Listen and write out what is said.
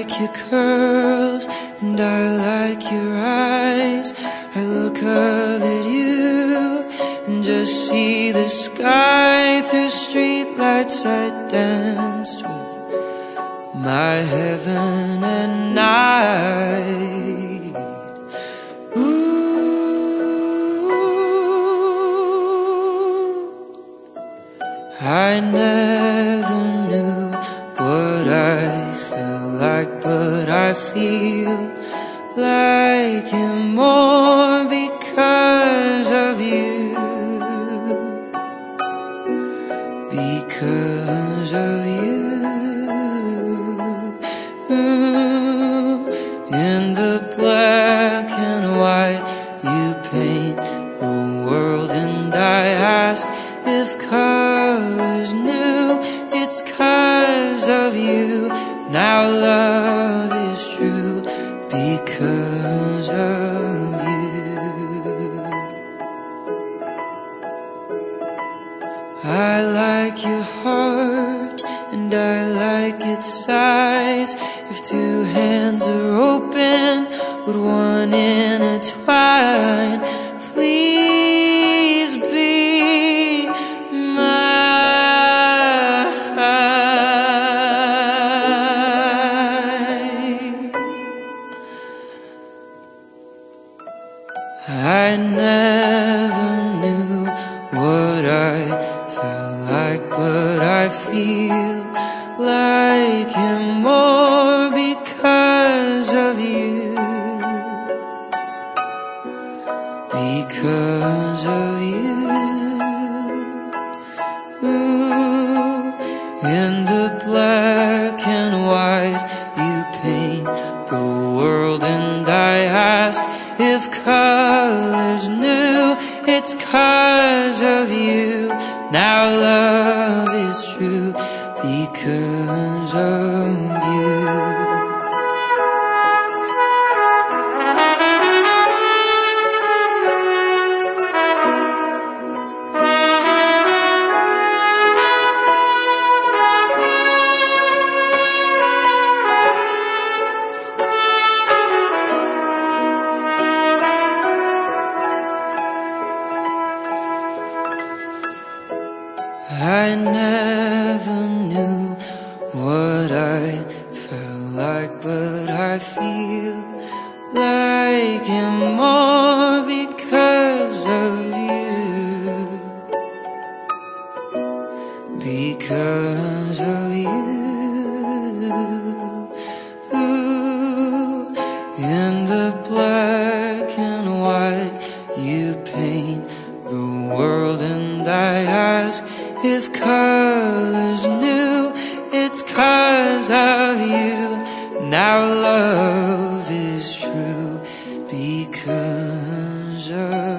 like your curls and I like your eyes. I look up at you and just see the sky through streetlights I danced with. My heaven and night. Ooh, I never knew what I felt like, but I feel like it more because of you. Because of you. In the black and white you paint the world, and I ask if colors new. It's 'cause of you. Now love is true because of you. I like your heart and I like its size. If two hands are open, would one intertwine? Please be mine. I never knew what I felt like, but I feel like it more because of you. Because of you. Ooh, in the black and white you paint the world, and I ask if colors new. It's 'cause of you. Now love is true because of you. I never knew what I felt like, but I feel like it more because of you. Because of you. Ooh, in the black and white you paint the world, and I ask if colors new. It's 'cause of you. Now love is true because of